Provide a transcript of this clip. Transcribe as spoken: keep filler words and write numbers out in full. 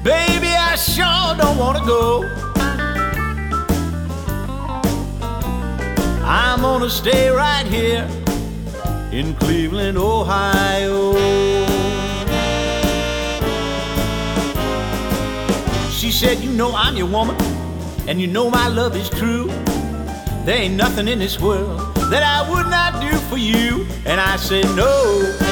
Baby, I sure don't want to go. I'm gonna stay right here in Cleveland, Ohio. She said, you know I'm your woman, and you know my love is true. There ain't nothing in this world that I would not do for you. And I said, no.